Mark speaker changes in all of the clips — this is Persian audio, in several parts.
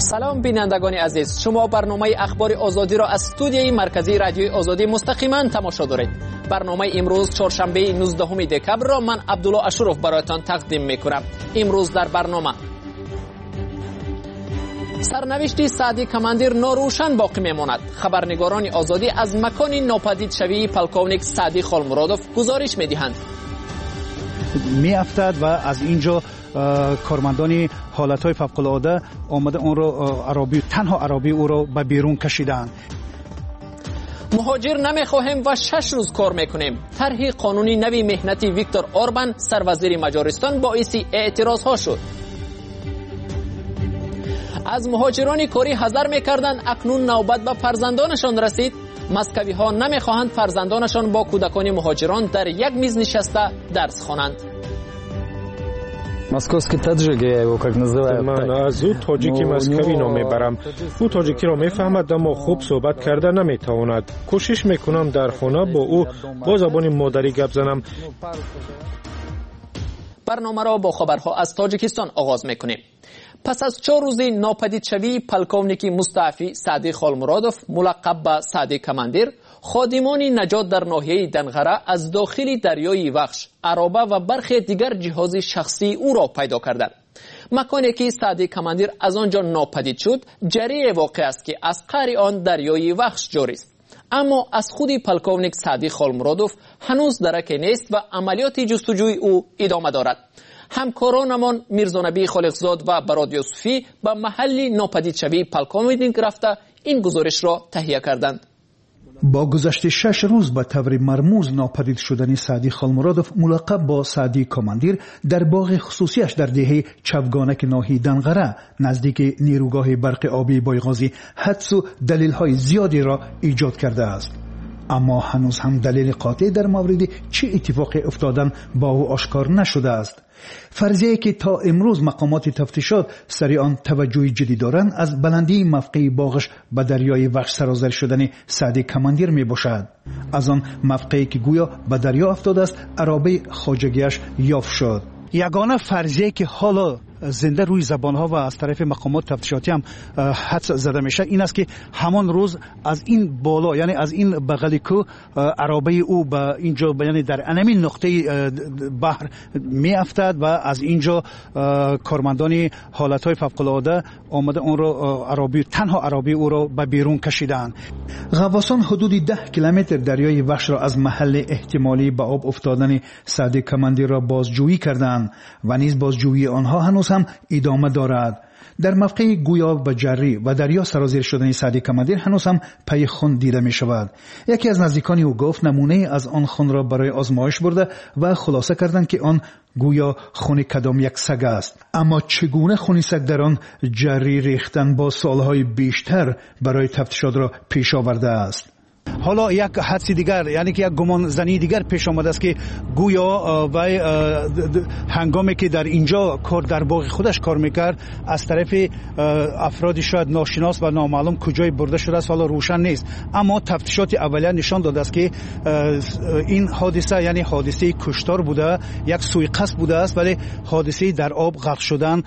Speaker 1: سلام بینندگان عزیز، شما برنامه اخبار آزادی را از استودیوی مرکزی رادیوی آزادی مستقیما تماشا دارید. برنامه امروز چهارشنبه 19 دکبر را من عبدالله اشرف برایتان تقدیم میکنم. امروز در برنامه سرنوشت سعدی کماندیر ناروشن باقی میماند. خبرنگاران آزادی از مکان ناپدید شوی پلکونیک سعدی خالمرادوف گزارش میدهند.
Speaker 2: میافتد و از اینجا کارمندان حالتهای فوق‌العاده آمده اون رو تنها عربی او رو به بیرون کشیدند.
Speaker 1: مهاجر نمیخواهیم و 6 روز کار میکنیم. طرح قانونی نوی مهنتی ویکتور اوربان سروزیر مجارستان باعث اعتراض ها شد. از مهاجران کاری حذر میکردند، اکنون نوبت به فرزندانشان رسید. مسکوی ها نمیخواهند فرزندانشان با کودکان مهاجران در یک میز نشسته درس خوانند.
Speaker 3: Московский таджик, я его как называю.
Speaker 4: من از او تاجیکی مسکوی نام میبرم. او تاجیکی را میفهمد اما خوب صحبت کرده نمیتواند. کوشش میکنم در خانه با او با زبان مادری گپ زنم.
Speaker 1: برنامه را با خبرها از تاجیکستان آغاز میکنیم. پس از 4 روز ناپدید شوی پلکونیک مستعفی سعدی خالمرادوف ملقب به سعدی کماندیر، خادمان نجات در ناحیه دنغره از داخل دریای وخش، عرابه و برخی دیگر جهاز شخصی او را پیدا کردند. مکانی که سعدی کماندیر از آنجا ناپدید شد جریه واقع است که از قعر آن دریای وخش جاری است. اما از خود پلکونیک سعدی خالمرادوف هنوز درکی نیست و عملیات جستجوی او ادامه دارد. همکارانمان میرزانبی خالقزاد و براد یوسفی به محل ناپدید شوی پلکونیک رفته این گزارش را تهیه کردند.
Speaker 2: با گذشت 6 روز به طور مرموز ناپدید شدن سعدی خالمرادوف ملقب با سعدی کماندیر در باغ خصوصیش در دهه چوگانک ناحیه دنغره نزدیک نیروگاه برق آبی بایغازی حدس و دلیل‌های زیادی را ایجاد کرده است. اما هنوز هم دلیل قاطع در مورد چه اتفاقی افتادن با او آشکار نشده است. فرضیه‌ای که تا امروز مقامات تفتیشات سری آن توجه جدی دارند از بلندی موقع باغش به دریای وخش سرازیر شدن سعدی کماندیر می باشد. از آن موقعی که گویا به دریا افتاده است عرابه خواجگیش یافت شد. یگانه فرضیه‌ای که حالا زنده روی زبانها و از طرف مقامات تفتیشاتی هم حدس زده میشه این است که همان روز از این بالا یعنی از این بغل کو عرابه او به اینجا یعنی در همین نقطه بحر میافتد و از اینجا کارمندان حالتهای فوق‌العاده آمده اون رو تنها عرابه او را به بیرون کشیدند. غواصان حدود 10 کیلومتر دریای وخش را از محل احتمالی به آب افتادن سعدی کماندیر را بازجویی کردند و نیز بازجویی آنها هنوز هم ادامه دارد. در موقع گویا به جری و دریا سرازیر شدن سعدی کماندیر هنوز هم پی خون دیده می شود. یکی از نزدیکان او گفت نمونه از آن خون را برای آزمایش برده و خلاصه کردند که آن گویا خون کدام یک سگ است. اما چگونه خون سگ در آن جری ریختن با سالهای بیشتر برای تفتیشات را پیش آورده است. حالا یک حدس دیگر یعنی که یک گمان زنی دیگر پیش آمده است که گویا و هنگامی که در اینجا کار در باغ خودش کار میکرد از طرف افرادی شاید ناشناس و نامعلوم کجای برده شده است حالا روشن نیست. اما تفتیشات اولیه نشان داده است که این حادثه یعنی حادثه کشتار بوده، یک سوءقصد بوده است، ولی حادثه در آب غرق شدن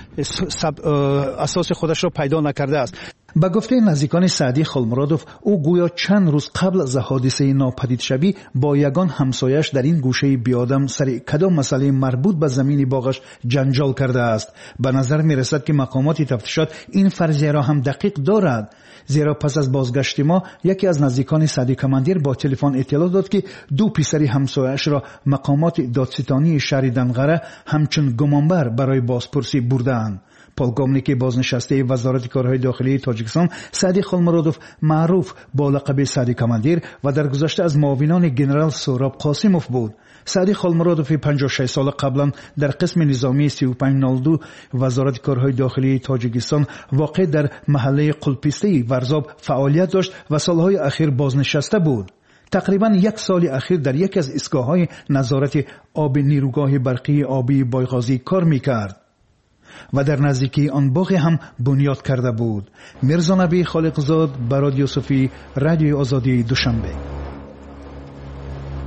Speaker 2: اساس خودش را پیدا نکرده است. با گفته نزدیکان سعدی خالمرادوف او گویا چند روز قبل از حادثه ناپدید شوی با یگان همسایش در این گوشه بیادم سر کدام مسئله مربوط به زمین باغش جنجال کرده است. به نظر می رسد که مقامات تفتیشات این فرضیه را هم دقیق دارد، زیرا پس از بازگشت ما یکی از نزدیکان سعدی کماندیر با تلفن اطلاع داد که 2 پسر همسایش را مقامات دادستانی شهر دنغره همچون گمانبر برای بازپرسی بردند. پلکونیک بازنشسته وزارت کارهای داخلی تاجیکستان سعدی خالمرادوف معروف با لقب سعدی کماندیر و در گذشته از معاونان ژنرال سهراب قاسموف بود. سعدی خالمرادوف 56 سال قبلا در قسم نظامی 3502 وزارت کارهای داخلی تاجیکستان واقع در محله قلپیسته ورزاب فعالیت داشت و سالهای اخیر بازنشسته بود. تقریبا 1 سال اخیر در یکی از ایستگاه‌های نظارت آب نیروگاه برقی آبی بایغازی کار می‌کرد و در نزدیکی آن باغ هم بنیاد کرده بود. میرزانبی خالقزاد، براد یوسفی، رادیوی آزادی، دوشنبه.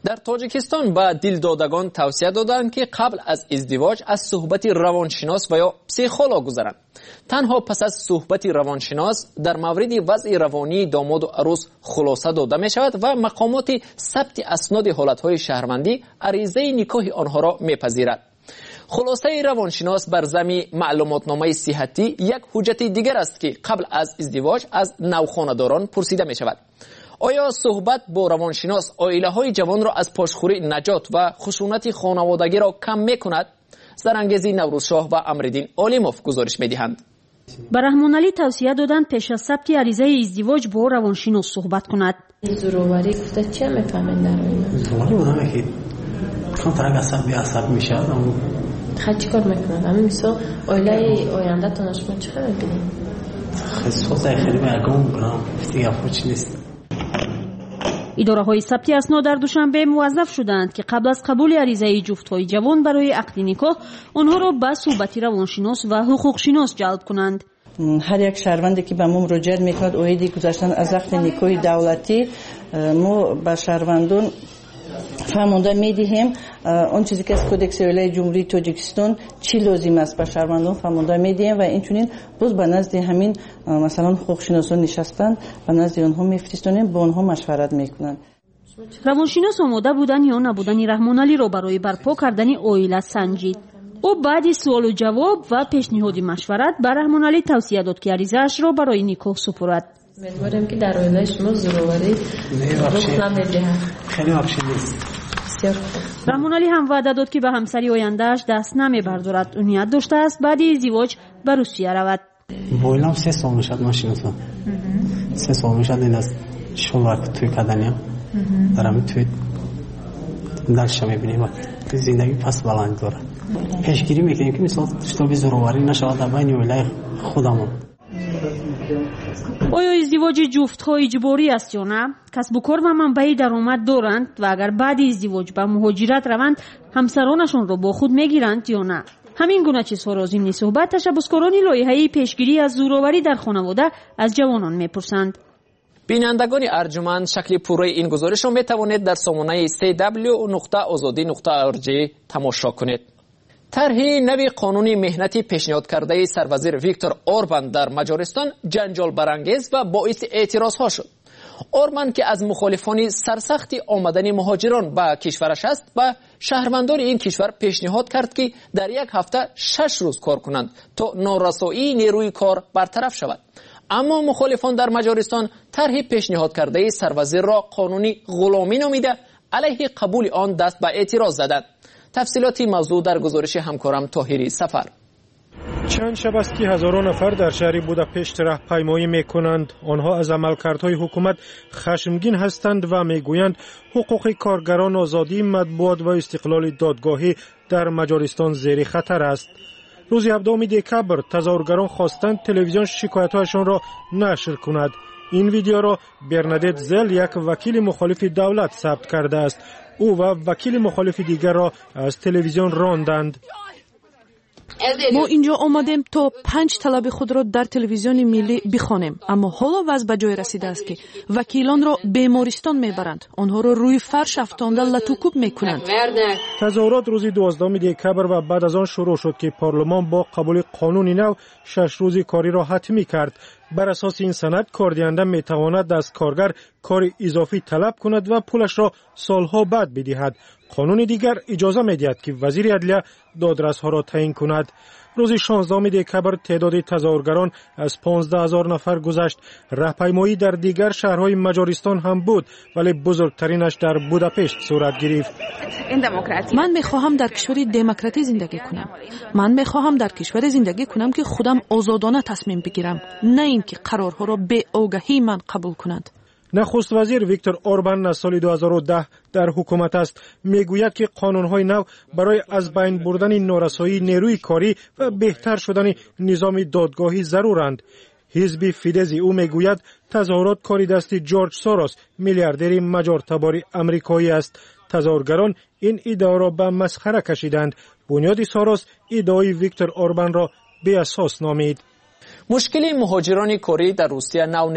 Speaker 1: در تاجیکستان به دلدادگان توصیه دادند که قبل از ازدواج از صحبت روانشناس و یا پسیخولوگ گذرند. تنها پس از صحبت روانشناس در مورد وضع روانی داماد و عروس خلاصه داده می شود و مقامات ثبت اسناد حالتهای شهروندی عریضه نکاح آنها را می پذیرد. خلاصه روانشناس بر ضمن معلوماتنامه صحتی یک حجت دیگر است که قبل از ازدواج از نوخانه‌داران پرسیده می شود. آیا صحبت با روانشناس عائله های جوان را از پاشخوری نجات و خشونت خانوادگی را کم می کند؟ زرانگیزی نوروزشاه و امرالدین عالموف گزارش می دهند.
Speaker 5: به رحمان علی توصیه دادند پیش از ثبت عریضه ازدواج با روانشناس صحبت کند.
Speaker 6: زورواری گفته چه میفهمن در اینا؟
Speaker 7: زورواری بودم که کنترک عصب میشه.
Speaker 6: خیلی چی کار میکنن؟ همین مثلا عائله آینده تانشما چه خیلی بینیم؟
Speaker 7: خیلی برگام میکنم دیگه خوچ نیست.
Speaker 5: اداره های ثبت اسناد در دوشنبه موظف شدند که قبل از قبول عریضه جفت‌های جوان برای عقد نکاح آنها را به صحبت روانشناس و حقوق شناس جلب کنند.
Speaker 8: هر یک شهروندی که به ما مراجعه میکند اویدی گذاشتن از عقد نکاح دولتی ما به شهروندان فرمانده میدهیم اون چیزی که از کدکس ولایت جمهوری تاجیکستان چی لازم است به شهروندان فرمانده میدهیم و اینچنین باز به نزد همین مثلا حقوق شناسان نشستن به نزد آنها میفرستانیم با آنها مشورت میکنند.
Speaker 5: روانشناس آماده بودن یا نبودن رحمان علی را برای برپا کردن عائله سنجید. او بعد سوال و جواب و پیشنهاد مشورت به رحمان علی توصیه داد که عریضه‌اش را برای نکاح سپرد.
Speaker 6: امیدوارم که در عائله شما زورواری رخ نمی‌دهد.
Speaker 7: خیلی آپشن نیست.
Speaker 5: رحمان علی هم وعده داد که به همسری آینده‌اش دست نمی‌بردارد. نیت داشته است بعد ازدواج به روسیه رود.
Speaker 7: بویلم 3 سال میشد ماشین تو. 3 سال میشد این از شلوک توی کدنیا. دارم توی درش می‌بینیم. زندگی پس بلند داره. پیشگیری میکنیم که مثلا شتابی زورواری نشود در بین عائله خودمون.
Speaker 5: آیا ازدواج جفت‌ها اجباری است یا نه؟ کسب و کار و منبع درآمد دارند و اگر بعد ازدواج به مهاجرت روند همسرانشان را با خود میگیرند یا نه؟ همین گونه چیزها را ضمن صحبت تشبثکاران لایحه پیشگیری از زوراوری در خانواده از جوانان میپرسند.
Speaker 1: بینندگان ارجمند شکل پوره این گزارش را میتوانید در سامانه www.azadi.org تماشا کنید. طرح نوی قانون مهنتی پیشنهاد کرده سروزیر ویکتور اوربان در مجارستان جنجال برانگیز و باعث اعتراض ها شد. اوربان که از مخالفان سرسخت آمدن مهاجران به کشورش است و شهروندان این کشور پیشنهاد کرد که در یک هفته 6 روز کار کنند تا نارسایی نیروی کار برطرف شود. اما مخالفان در مجارستان طرح پیشنهاد کرده سروزیر را قانونی غلامی نامیده علیه قبول آن دست به اعتراض زدند. تفصیلاتی موضوع در گزارش همکارم طاهری سفر.
Speaker 4: چند شب است که هزاران نفر در شهر بوداپشت راهپیمایی میکنند. آنها از عملکردهای حکومت خشمگین هستند و میگویند حقوق کارگران، آزادی مطبوعات و استقلال دادگاهی در مجارستان زیر خطر است. روز 17 دکبر تظاهرگران خواستند تلویزیون شکایت‌هایشان را نشر کند. این ویدیو را برنادت زل یک وکیل مخالف دولت ثبت کرده است. او و وکیل مخالف دیگر را از تلویزیون راندند.
Speaker 9: ما اینجا آمدیم تا 5 طلب خود را در تلویزیون ملی بخوانیم، اما حالا وضع به جای رسیده است که وکیلان را بیمارستان میبرند، آنها را روی فرش افکنده لطوکوب میکنند.
Speaker 4: تظاهرات روز 12 دکبر و بعد از آن شروع شد که پارلمان با قبول قانون نو 6 روز کاری را حتمی کرد. بر اساس این سند کاردهنده میتواند از کارگر کار اضافی طلب کند و پولش را سالها بعد بدهد. قانون دیگر اجازه میدهد که وزیر عدلیه دادرس‌ها را تعیین کند. روز 16 دکبر تعداد تظاهرگران از 15,000 نفر گذشت. راهپیمایی در دیگر شهرهای مجارستان هم بود ولی بزرگترینش در بوداپشت صورت گرفت.
Speaker 9: من میخواهم در کشوری دموکراتی زندگی کنم. من میخواهم در کشوری زندگی کنم که خودم آزادانه تصمیم بگیرم، نه اینکه قرارها را به آگاهی من قبول کنند.
Speaker 4: نخست وزیر ویکتور اوربان از سال 2010 در حکومت است. میگوید که قانون‌های نو برای از بین بردن نارسایی نیروی کاری و بهتر شدن نظام دادگاهی ضرورند. حزب فیدز او میگوید تظاهرات کاری دست جورج سوروس، میلیاردر مجارتبار آمریکایی است. تظاهرگران این ادعا را به مسخره کشیدند. بنیاد سوروس ادعای ویکتور اوربان را بی اساس نامید.
Speaker 1: مشکل مهاجران کاری در روسیه نو نیست.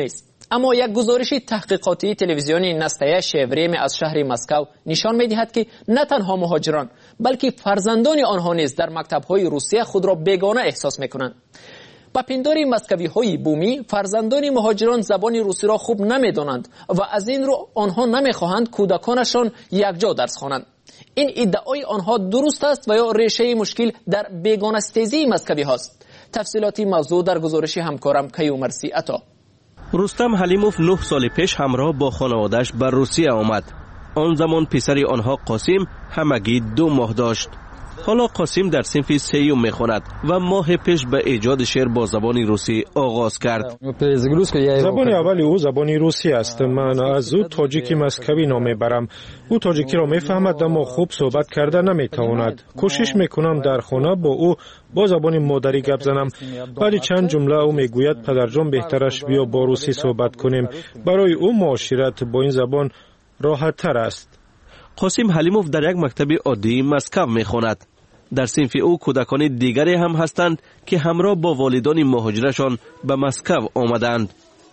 Speaker 1: اما یک گزارش تحقیقاتی تلویزیونی نستایه شیوریم از شهر مسکو نشان می‌دهد که نه تنها مهاجران بلکه فرزندان آنها نیز در مکتب‌های روسیه خود را بیگانه احساس می‌کنند. با پنداری مسکوی‌های بومی فرزندان مهاجران زبان روسی را خوب نمی‌دانند و از این رو آنها نمی‌خواهند کودکانشان یکجا درس خوانند. این ادعای آنها درست است و یا ریشه مشکل در بیگانه‌ستیزی مسکوی هاست؟ تفصیلاتی موضوع در گزارش همکارم کیومرسی عطا.
Speaker 10: رستم حلیموف 9 سال پیش همراه با خانواده‌اش به روسیه آمد. آن زمان پسر آنها قاسم همگی 2 ماه داشت. حالا قاسم در صنف 3 میخواند و ماه پیش به ایجاد شعر با زبان روسی آغاز کرد.
Speaker 4: زبان اولی او زبان روسی است. من از او تاجیکی مسکوی نام برم. او تاجیکی را میفهمد اما خوب صحبت کرده نمیتواند. کوشش میکنم در خانه با او با زبان مادری گپ زنم، ولی چند جمله او میگوید پدرجان بهترش بیا با روسی صحبت کنیم. برای او معاشرت با این زبان راحت تر است.
Speaker 10: قاسم حلیموف در یک مکتب عادی مسکو میخواند. در صنف او کودکان دیگری هم هستند که همراه با والدان مهاجرشان به مسکو آمدند.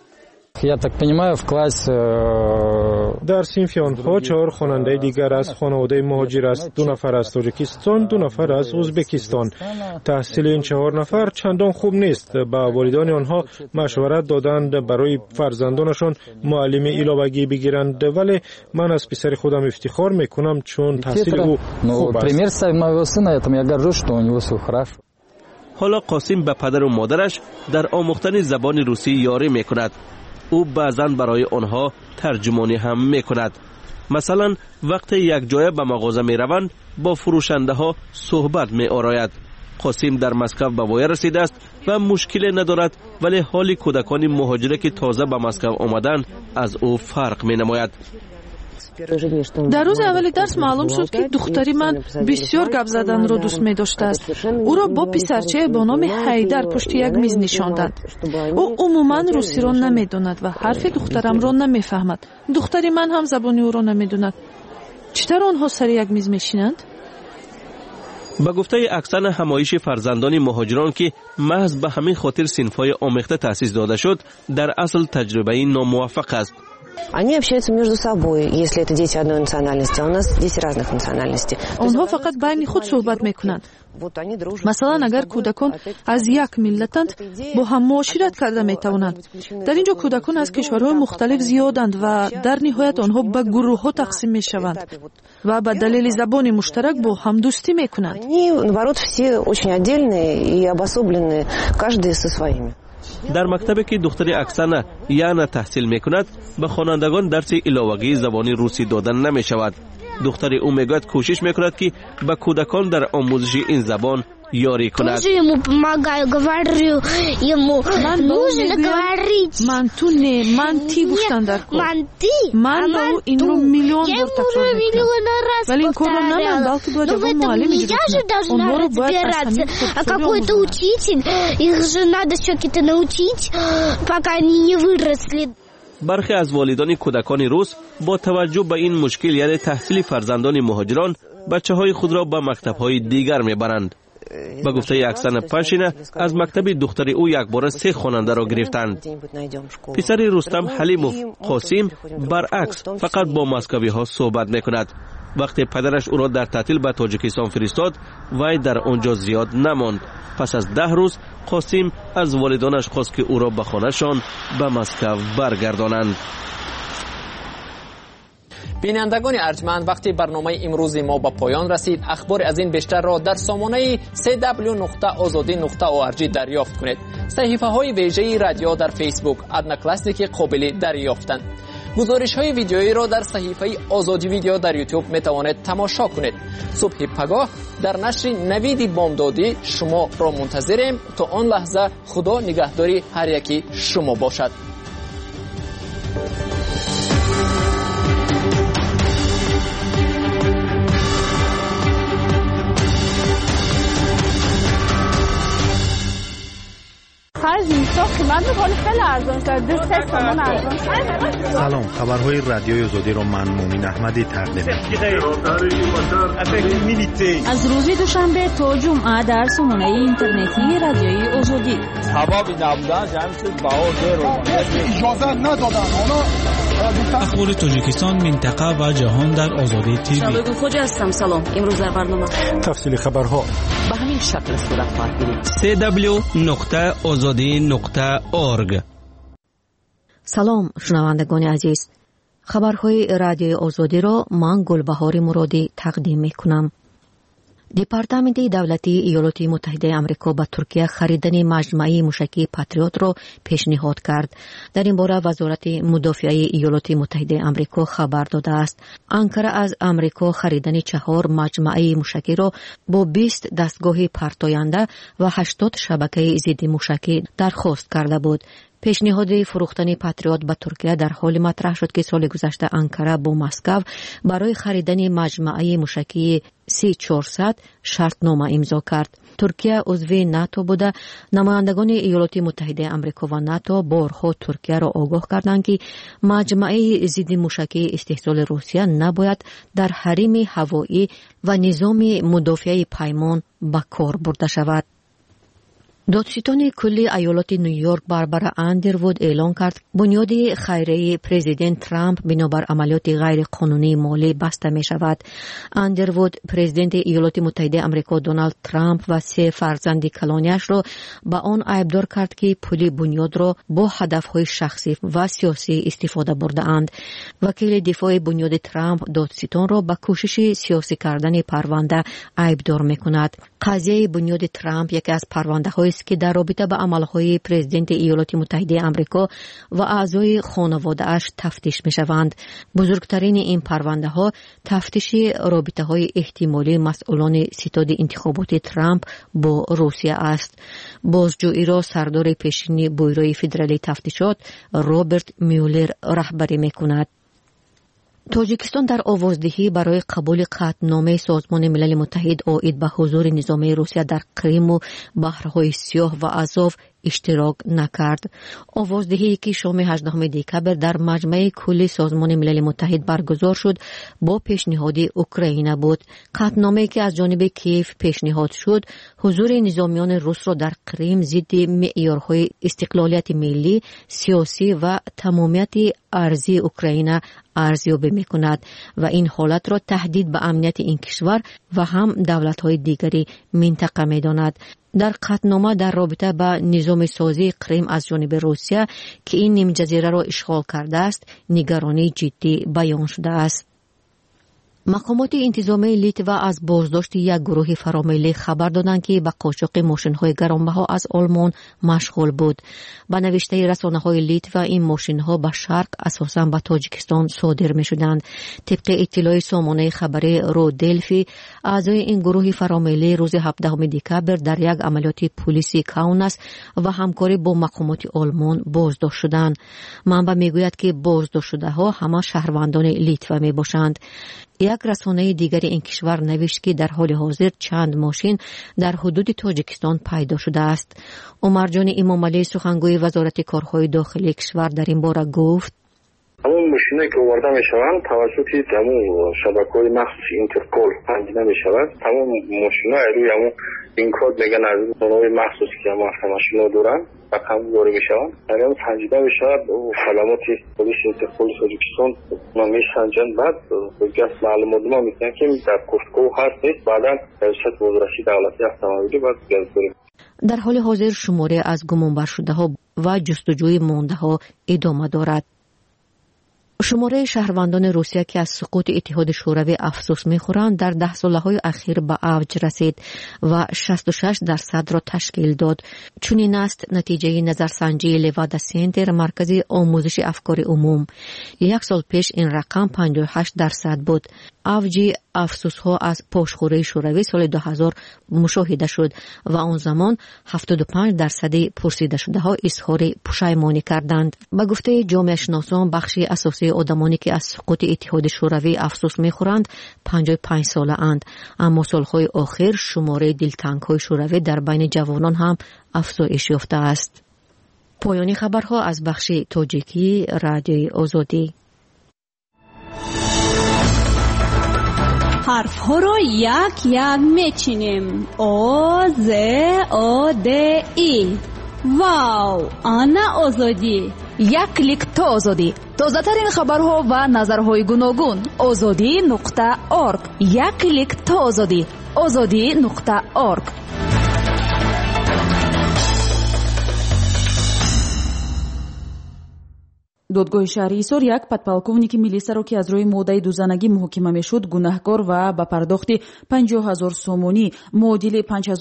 Speaker 4: در صنف آنها 4 خواننده دیگر از خانواده مهاجر است. 2 نفر از تاجیکستان، 2 نفر از ازبکستان. تحصیل این 4 نفر چندان خوب نیست. به والدان آنها مشورت دادند برای فرزندانشان معلم علاوگی بگیرند، ولی من از پسر خودم افتخار میکنم چون تحصیل او خوب است.
Speaker 10: حالا قاسم به پدر و مادرش در آموختن زبان روسی یاری میکند. او بعضاً برای آنها ترجمانی هم میکند. مثلا وقتی یک جای به مغازه می روند با فروشنده ها صحبت می آراید. قاسم در مسکو به وای رسیده است و مشکلی ندارد، ولی حال کودکان مهاجره که تازه به مسکو آمدند از او فرق می نماید.
Speaker 9: در روز اول درس معلوم شد که دختری من بسیار گپ زدن را دوست می داشته است. او را با پسرچه با نام حیدر پشت یک میز نشاندند. او عموما روسی را نمی داند و حرف دخترم را نمی فهمد. دختری من هم زبان او را نمی داند. چطور آنها سر یک میز می شینند؟
Speaker 10: با گفته اکسان همایش فرزندان مهاجران که محض به همین خاطر صنف‌های آمیخته تأسیس داده شد، در اصل تجربه ناموفق است.
Speaker 11: Они общаются между собой, если это дети одной национальности, а у нас дети разных национальностей.
Speaker 9: آنها فقط بین خود صحبت میکنند. مثلا اگر کودکان از یک ملتند با هم معاشرت کرده میتوانند. در اینجا کودکان از کشورهای مختلف زیادند و در نهایت آنها به گروه ها تقسیم میشوند و به دلیل زبان مشترک با هم دوستی میکنند.
Speaker 11: Они, наоборот, все очень отдельные и обособленные, каждый со своими.
Speaker 10: در مکتبی که دختر اکسانه یعنی تحصیل میکند به خوانندگان درس علاوگی زبان روسی دادن نمی شود. دختر او میگوید کوشش میکند که به کودکان در آموزش این زبان یاری کند.
Speaker 9: من تو نه، من تی گفتن در کن. من با او این رو میلیون بار تکرار میکنم. ولی این کار رو نه من بلکه باید اون معلم اجرا کنم. اونها رو باید از همین خود
Speaker 10: برخی از والدان کودکان روس با توجه به این مشکل یعنی تحصیل فرزندان مهاجران بچه‌های خود را به مکتب‌های دیگر میبرند. با گفته اکسان پاشینه از مکتب دختر او یک بار 3 خواننده را گرفتند. پسر رستم حلیموف قاسم برعکس فقط با مسکوی ها صحبت میکند. وقتی پدرش او را در تعطیل به تاجیکستان فرستاد وی در آنجا زیاد نماند. پس از 10 روز قاسم از والدانش خواست که او را به خانه‌شان به مسکو برگردانند.
Speaker 1: بینندگان ارجمند، وقتی برنامه امروز ما به پایان رسید، اخبار از این بیشتر را در سامانه www.azadi.org دریافت کنید. صحیفه های ویژه رادیو در فیسبوک ادنا کلاسیک قابل دریافتند. گزارش های ویدیویی را در صحیفه آزادی ویدیو در یوتیوب می توانید تماشا کنید. صبح پگاه در نشر نوید بامدادی شما را منتظریم. تا آن لحظه خدا نگهداری هر یکی شما باشد.
Speaker 12: Разве قیمت میکنه خیلی ارزان شده 3 تومن ارزان.
Speaker 13: سلام، خبرهای رادیوی آزادی را من مومین احمدی تقدیم
Speaker 5: از روز دوشنبه تا جمعه در سامانه اینترنتی رادیوی آزادی.
Speaker 14: سبب نبودن جمعیت باور رو اجازه ندادن.
Speaker 15: اخبار تاجیکستان، منطقه و جهان در آزادی تیوی.
Speaker 16: شباب خوش هستم. سلام. امروز در برنامه
Speaker 4: تفصیل خبرها
Speaker 16: به همین شکل صورت خواهد گرفت.
Speaker 10: www.azadi.org.
Speaker 17: سلام شنوندگان عزیز، خبرهای رادیوی آزادی را من گلبهار مرادی تقدیم میکنم. دپارتمنت دولتی ایالات متحده آمریکا به ترکیه خریدن مجموعه موشکی پاتریوت را پیشنهاد کرد. در این باره وزارت مدافعه ایالات متحده آمریکا خبر داده است. انکره از آمریکا خریدن 4 مجموعه موشکی را با 20 دستگاه پرتاینده و 80 شبکه ضد موشکی درخواست کرده بود. پیشنهاد فروختن پاتریوت به ترکیه در حال مطرح شد که سال گذشته انکره با مسکو برای خریدن مجموعه موشکی C-400 شرطنامه امضا کرد. ترکیه عضو ناتو بوده. نمایندگان ایالات متحده آمریکا و ناتو بارها ترکیه را آگاه کردند که مجموعه ضد موشکی استحصال روسیه نباید در حریم هوایی و نظام مدافع پیمان به کار برده شود. دادستان کلی ایالات نیویورک باربارا اندروود اعلان کرد بنیاد خیریه پرزیدنت ترامپ بنابر عملیات غیر قانونی مالی بسته می شود. اندروود پرزیدنت ایالات متحده آمریکا دونالد ترامپ و 3 فرزند کلانیش را به آن عیبدار کرد که پول بنیاد را با هدفهای شخصی و سیاسی استفاده برده اند. وکیل دفاع بنیاد ترامپ دادستان را به کوشش سیاسی کردن پرونده عیبدار می کند. قضیه بنیاد ترامپ یکی از پرونده های که در رابطه با عملهای پرزیدنت ایالات متحده آمریکا و اعضای خانواده اش تفتیش می شوند. بزرگترین این پرونده ها تفتیش رابطه های احتمالی مسئولان ستاد انتخابات ترامپ با روسیه است. بازجویی را سردار پیشین بیروی فدرالی تفتیشات رابرت میولر رهبری می کند. تاجیکستان در آوازدهی برای قبول قطعنامه سازمان ملل متحد عاید به حضور نظامی روسیه در کریم و بحرهای سیاه و آزاف اشتراک نکرد. آوازدهی که شام 18 دکبر در مجمع کلی سازمان ملل متحد برگزار شد با پیشنهاد اوکراین بود. قطعنامه‌ای که از جانب کیف پیشنهاد شد حضور نظامیان روس را در کریم ضد معیارهای استقلالیت ملی، سیاسی و تمامیت ارضی اوکراین ارزیابی می‌کند و این حالت را تهدید به امنیت این کشور و هم دولت‌های دیگری منطقه می‌داند. در قطعنامه در رابطه با نظام سازی کریم از جانب روسیه که این نیم جزیره را اشغال کرده است نگرانی جدی بیان شده است. مقامات انتظامی لیتوا از بازداشت یک گروه فراملی خبر دادند که به قاچاق ماشین‌های گرانبها از آلمان مشغول بود. به نوشته رسانه‌های لیتوا این ماشین‌ها به شرق اساساً به تاجیکستان صادر می‌شدند. طبق اطلاع سامانه خبری رودلفی اعضای این گروه فراملی روز 17 دکبر در یک عملیات پلیسی کاوناس و همکاری با مقامات آلمان بازداشت شدند. منبع میگوید که بازداشت شده‌ها همه شهروندان لیتوا میباشند. یک رسانه دیگر این کشور نوشت که در حال حاضر چند ماشین در حدود تاجیکستان پیدا شده است. عمر جان امامعلی سخنگوی وزارت کارهای داخلی کشور در این باره گفت
Speaker 18: همون ماشینایی که آورده میشوند توسط همون شبکه‌های مخصوص اینترپول پنجیده میشود. همون ماشینا روی همون این کد میگن از اونهای مخصوصی که همون ماشینا دارن رقم وارد میشوند. همون پنجیده میشود و کلمات پلیس اینترپول تاجیکستان ما میسنجند. بعد گفت معلومات ما میگن که در گفتگو هست بعداً ریاست وزارت دولتی автомобили بعد گزارش.
Speaker 17: در حال حاضر شماره از گمانبر شده‌ها و جستجوی مانده‌ها ادامه دارد. شماره شهروندان روسیه که از سقوط اتحاد شوروی افسوس می‌خورند در 10 سالهای اخیر به اوج رسید و 66% را تشکیل داد. چنین است نتیجه نظرسنجی لوادا سنتر مرکز آموزش افکار عموم. یک سال پیش این رقم 58% بود. اوج افسوس‌ها از پاشخوری شوروی سال 2000 مشاهده شد و آن زمان 75% پرسیده شده‌ها اظهار پشیمانی کردند. به گفته جامعه شناسان بخشی اساسی آدمانی که از سقوط اتحاد شوروی افسوس می‌خورند 55 ساله اند، اما سالهای آخر شماره دلتنگ‌های شوروی در بین جوانان هم افزایش یافته است. پایان خبرها از بخش تاجیکی رادیوی آزادی.
Speaker 5: حرف ها رو یک یک میچینیم. آ ز آ د ای. واو، آنا آزادی.
Speaker 19: یک کلیک تا آزادی. تازه ترین خبرها و نظرهای گوناگون. azadi.org. یک کلیک تا آزادی. azadi.org.
Speaker 20: додгоҳи шаҳри ҳисор як подполковники милисияро ки аз рӯи моддаи дузанагӣ муҳокима мешуд гунаҳкор ва ба пардохти 50 000 сомонӣ муодили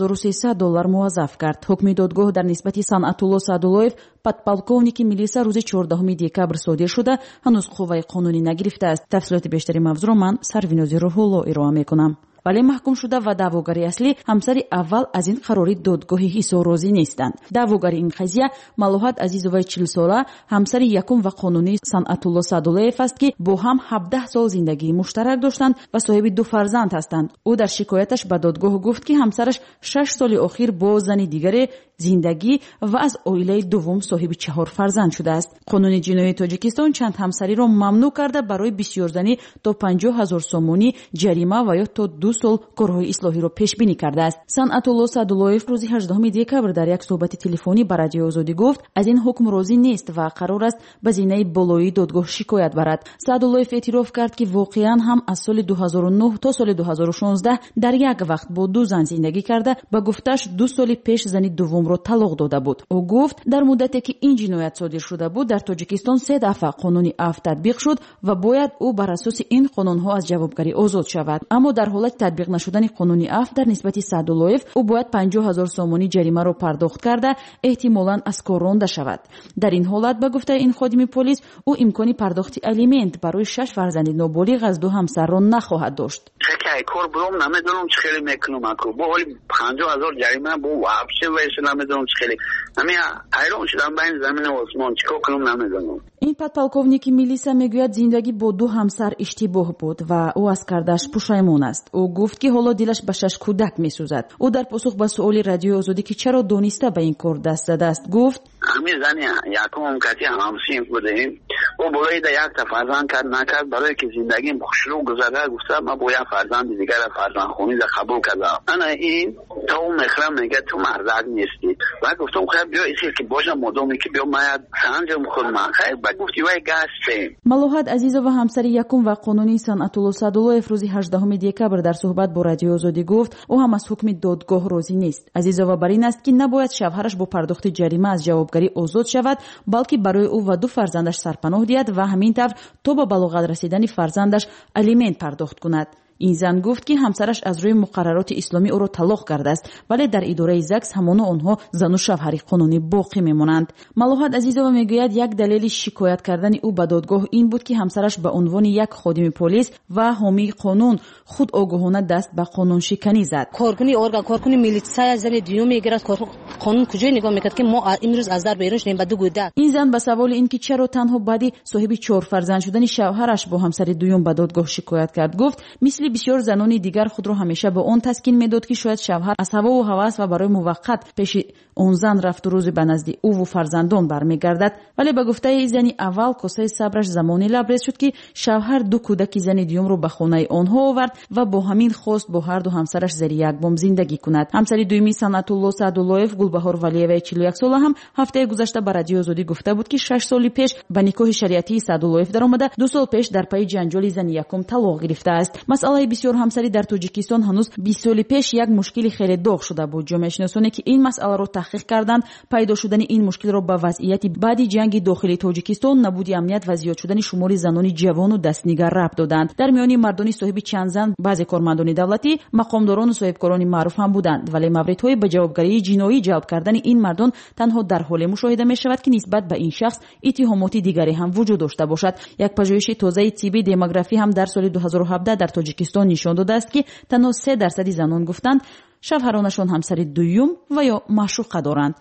Speaker 20: $5300 муаззаф кард. ҳукми додгоҳ дар нисбати Санъатулло Саъдуллоев подполковники милисия рӯзи 14 декабр содир шуда ҳанӯз қувваи қонунӣ нагирифтааст. тафсилоти бештари мавзӯъро ман Сарвинози Рӯҳулло ироа мекунам. вале маҳкум шуда ва даъвогари аслӣ ҳамсари аввал аз ин қарори додгоҳи ҳисор розӣ нестанд. даъвогари ин қазия Малоҳат Азизоваи 40 сола ҳамсари якум ва қонунии Санъатулло Саъдуллоев аст ки бо ҳам 17 сол зиндагии муштарак доштанд ва соҳиби 2 фарзанд ҳастанд. ӯ дар шикояташ ба додгоҳ гуфт ки ҳамсараш 6 соли охир бо зани дигаре зиндагӣ ва аз оилаи дуввум соҳиби 4 фарзанд шудааст. қонуни ҷиноии Тоҷикистон чанд ҳамсариро мамнӯъ карда барои бисёрзанӣ то 50 000 сомонӣ ҷарима ва ё то 2 сол корҳои ислоҳиро пешбинӣ кардааст. Санъатулло Саъдуллоев рӯзи 18 декабр дар як суҳбати телефонӣ ба Радиои Озодӣ гуфт аз ин ҳукм розӣ нест ва қарор аст ба зинаи болоии додгоҳ шикоят барад. Саъдуллоев эътироф кард ки воқеан ҳам аз соли 2009 то соли 2016 дар як вақт бо 2 зан зиндагӣ карда ба гуфташ 2 соли пеш зани дуввумро талоқ дода буд. ӯ гуфт дар муддате ки ин ҷиноят содир шуда буд дар Тоҷикистон 3 дафъа қонуни афв татбиқ шуд ва бояд ӯ бар асоси ин қонунҳо аз ҷавобгарӣ озод шавад. аммо дар ҳолати татбиқ нашудани қонуни афв дар нисбати Саъдуллоев ӯ бояд 50 000 сомонӣ ҷаримаро пардохт карда эҳтимолан аз кор ронда шавад. дар ин ҳолат ба гуфтаи ин ходими полис ӯ имкони пардохти алимент барои 6 фарзанди ноболиғ аз 2 ҳамсарро нахоҳад дошт.
Speaker 21: کار برام نمیدونم چه خیلی میکنم اکو با حالی 50,000 جریمه با وابشه ویسه نمیدونم چه خیلی همین حیران شدم بین زمین و آسمان چیکار کنم نمیدونم.
Speaker 20: ин подполковники милисия мегӯяд зиндагӣ бо 2 ҳамсар иштибоҳ буд ва ӯ аз кардааш пушаймон аст. ӯ гуфт ки ҳоло дилаш ба 6 кӯдак месӯзад. ӯ дар посух ба суоли Радиои Озодӣ ки чаро дониста ба ин кор даст задааст гуфт
Speaker 21: همین زنی یکم کتی همسین بودیم و برای دا یک تا فرزند کرد نکرد برای که زندگیم خوشرو گذره گفتم من با یک فرزند دیگر فرزند خونی دا قبول کردم. انا این تا اون مخرم میگه تو مردک نیستی و گفتم خیلی بیا ایسی که باشم مدامی که بیا ماید سنجم خود من خیلی با گفتی وای گستیم.
Speaker 20: Малоҳат Азизова ҳамсари якум ва қонунии Санъатулло Саъдуллоев рӯзи 18 декабр дар суҳбат бо Радиои Озодӣ гуфт ӯ ҳам аз ҳукми додгоҳ розӣ нест. Азизова бар ин аст ки набояд шавҳараш бо пардохти ҷарима аз ҷавобгарӣ озод шавад, балки барои ӯ ва 2 фарзандаш сарпаноҳ диҳад ва ҳамин тавр то ба балоғат расидани фарзандаш алимент пардохт кунад. ин зан гуфт ки ҳамсараш аз рӯи муқаррароти исломӣ ӯро талоқ кардааст, вале дар идораи ЗАГС ҳамоно онҳо зану шавҳари қонунӣ боқӣ мемонанд. Малоҳат Азизова мегӯяд як далели шикоят кардани ӯ ба додгоҳ ин буд ки ҳамсараш ба унвони як ходими полис ва ҳомии қонун худ огоҳона даст ба қонуншиканӣ зад.
Speaker 22: коркуни орган коркуни милитсия зани дуюм мегирад қонун куҷое нигоҳ мекард ки мо имрӯз аз дар берун шудем ба 2 кӯдак.
Speaker 20: ин зан ба саволи ин ки чаро танҳо баъди соҳиби 4 фарзанд шудани шавҳараш бо ҳамсари дуюм ба додгоҳ шикоят кард гуфт мисли бисёр занони дигар худро ҳамеша ба он таскин медод ки шояд шавҳар аз ҳавову ҳавас ва барои муваққат пеши он зан рафту рӯзи ба назди ӯву фарзандон бармегардад, вале ба гуфтаи зани аввал косаи сабраш замоне лабрез шуд ки шавҳар 2 кӯдаки зани дуюмро ба хонаи онҳо овард ва бо ҳамин хост бо ҳарду ҳамсараш зери як бом зиндагӣ кунад. ҳамсари дуюми Санъатулло Саъдуллоев Гулбаҳор Валиеваи 41 сола ҳам ҳафтаи гузашта ба Радиои Озодӣ гуфта буд ки 6 соли пеш ба никоҳи шариатии Саъдуллоев даромада 2 сол пеш дар пайи ҷанҷоли зани якум талоқ гирифтааст. масъалаи бисёр ҳамсарӣ дар Тоҷикистон ҳанӯз 20 соли пеш як мушкили хеле доғ шуда буд. ҷомеашиносоне ки ин масъаларо таҳқиқ карданд пайдо шудани ин мушкилро ба вазъияти баъди ҷанги дохили Тоҷикистон, набуди амният ва зиёд шудани шумори занони ҷавону дастнигар рабт доданд. дар миёни мардони соҳиби чанд зан баъзе кормандони давлатӣ, мақомдорону соҳибкорони маъруф ҳам буданд, вале мавридҳои ба ҷавобгарии ҷиноӣ ҷалб кардани ин мардон танҳо дар ҳоле мушоҳида мешавад ки нисбат ба ин шахс иттиҳомоти дигаре ҳам вуҷуд дошта бошад. як пажӯҳиши тозаи тибби демографӣ ҳам дар соли 2017 дар Тоҷикистон нишон додааст ки танҳо 3% занон гуфтанд шавҳаронашон ҳамсари дуюм ва ё маъшуқа доранд.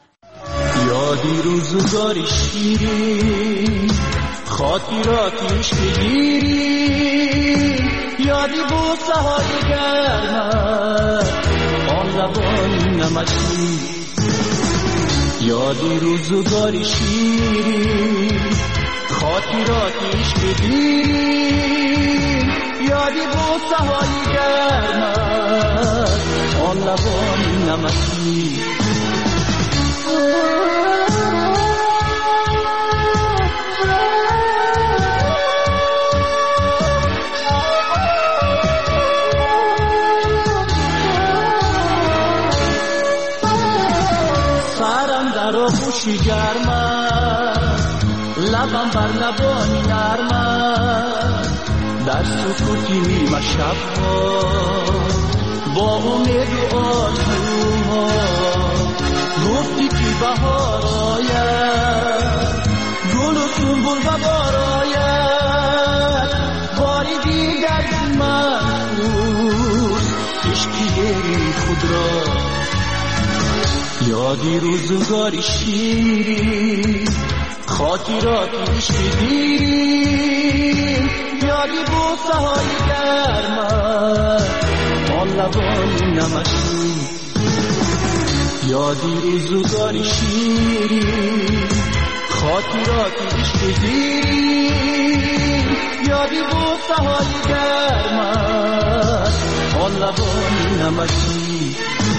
Speaker 23: یادی روزگاری شیرین خاطراتی شیرین یادی بوسه های گرمت آن لبان نمکی یادی روزگاری شیرین خاطراتیش بدین یادی بوسه های گرمت آن لبانی نمکی خوشی گرمت لبم بر لبانی نرمت در سکوتی نیمه شبها با امید و آرزوها گفتی که بهار آید گل و سنبل و بار آید باری دیگر منفور عشقی خود را یادی روزگاری شیرین خاطراتیش بدین یادی بوسه های گرمت آن لبانی نمکی یادی روزگاری شیرین خاطراتیش بدین یادی بوسه های گرمت آن لبانی نمکی.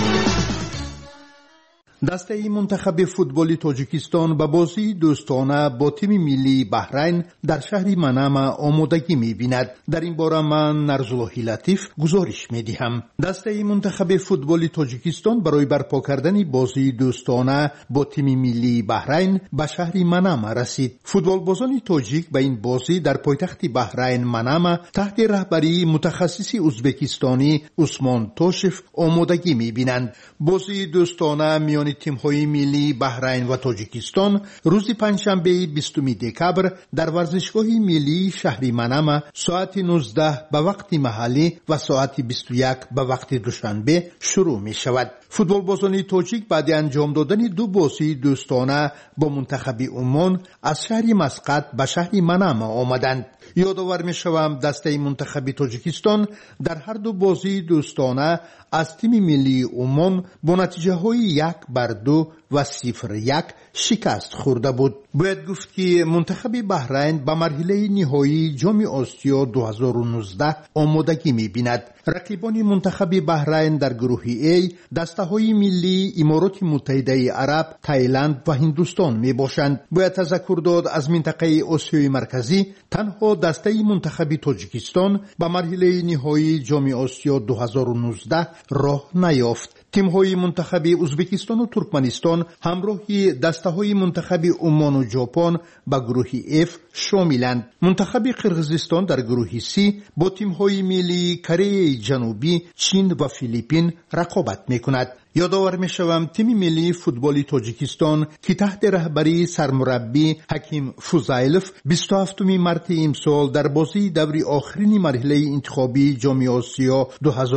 Speaker 13: دسته منتخب فوتبال تاجیکستان به بازی دوستانه با تیم ملی بحرین در شهر منامه آمادگی می‌بیند. در این باره من نرزاللهی لطیف گزارش می‌دهم. دسته منتخب فوتبال تاجیکستان برای برپا کردن بازی دوستانه با تیم ملی بحرین به شهر منامه رسید. فوتبالبازان تاجیک به این بازی در پایتخت بحرین منامه تحت رهبری متخصص ازبکستانی عثمان توشف آمادگی می‌بینند. بازی دوستانه میان تیم‌های ملی بحرین و تاجیکستان روز پنجشنبه 20 دکبر در ورزشگاه ملی شهر منامه ساعت 19 به وقت محلی و ساعت 21 به وقت دوشنبه شروع می شود. فوتبالبازان تاجیک بعد انجام دادن دو بازی دوستانه با منتخب عمان از شهر مسقط به شهر منامه آمدند. یادآور می شوم دسته منتخب تاجیکستان در هر دو بازی دوستانه از تیم ملی عمان با نتیجه های 1-2 و 0-1 شکست خورده بود. باید گفت که منتخب بحرین به مرحله نهایی جام آسیا 2019 آمادگی می بیند. رقیبان منتخب بحرین در گروه A دسته های ملی امارات متحده عرب، تایلند و هندوستان می باشند. باید تذکر داد از منطقه آسیای مرکزی تنها دسته منتخب تاجیکستان به مرحله نهایی جام آسیا 2019 راه نیافت. تیم‌های منتخب ازبکستان و ترکمنستان همراه دسته‌های منتخب عمان و ژاپن به گروه F شاملند. منتخب قرقیزستان در گروه C با تیم‌های ملی کره جنوبی، چین و فیلیپین رقابت می‌کند. یادآور می‌شوم تیم ملی فوتبال تاجیکستان که تحت رهبری سرمربی حکیم فوزایلوف 27 مارس امسال در بازی دور آخرین مرحله انتخابی جام آسیا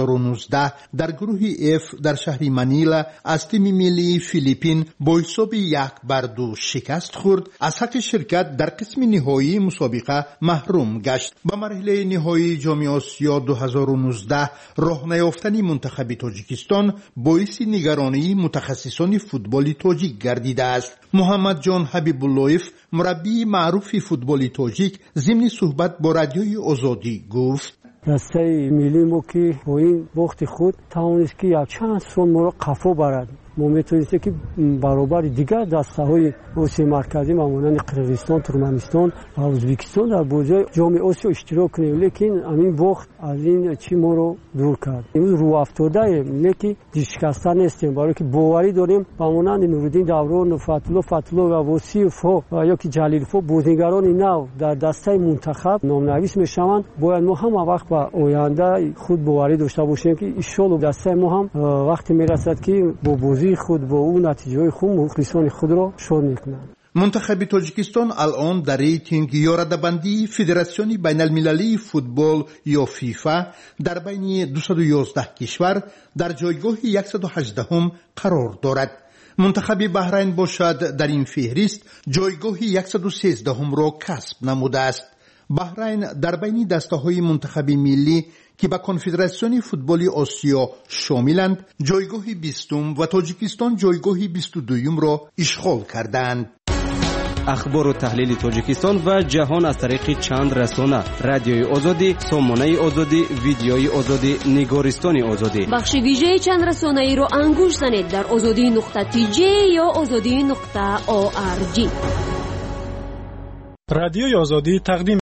Speaker 13: 2019 در گروه F در شهر منیلا از تیم ملی فیلیپین با حساب 1-2 شکست خورد، از حق شرکت در قسم نهایی مسابقه محروم گشت. به مرحله نهایی جام آسیا 2019 راه نیافتن منتخب تاجیکستان باعث نگرانی متخصصان فوتبال تاجیک گردیده است. محمد جان حبیب اللهیف مربی معروف فوتبال تاجیک ضمن صحبت با رادیوی آزادی گفت:
Speaker 2: دسته ملی ما که با این وقت خود توانست که یک چند سال ما را قفا برد. ما میتونستیم که برابر دیگر دسته های آسیای مرکزی مانند قرقیزستان، ترکمنستان و ازبکستان در بازی جام آسیا اشتراک کنیم، لیکن همین وقت از این چی ما رو دور کرد. امروز رو افتاده ایم، لیکن شکسته نیستیم، برای که باوری داریم مانند نورالدین دوران، فتح‌الله و وصیف‌ها و یا که جلیل‌ها بازیگران نو در دسته منتخب نامنویس میشوند. باید ما هم وقت به آینده خود باوری داشته باشیم که ان شاءالله دسته ما هم وقتی میرسد که با بازی خود با اون نتیجه خود مخلصان خود را شاد میکنند.
Speaker 13: منتخب تاجیکستان الان در ریتینگ یا رده‌بندی فدراسیون بین المللی فوتبال یا فیفا در بین 211 کشور در جایگاه 118 قرار دارد. منتخب بحرین باشد در این فهرست جایگاه 113 را کسب نموده است. بحرین در بین دسته‌های منتخب ملی که به کنفدراسیون فوتبال آسیا شاملند جایگاه 20 و تاجیکستان جایگاه 22 را اشغال کردند.
Speaker 3: اخبار و تحلیل تاجیکستان و جهان از طریق چند رسانه: رادیوی آزادی، سامانه آزادی، ویدیوی آزادی، نگارستان آزادی.
Speaker 6: بخش ویژه چند رسانه ای را انگوش زنید در azadi.tj یا azadi.org.
Speaker 4: رادیوی آزادی تقدیم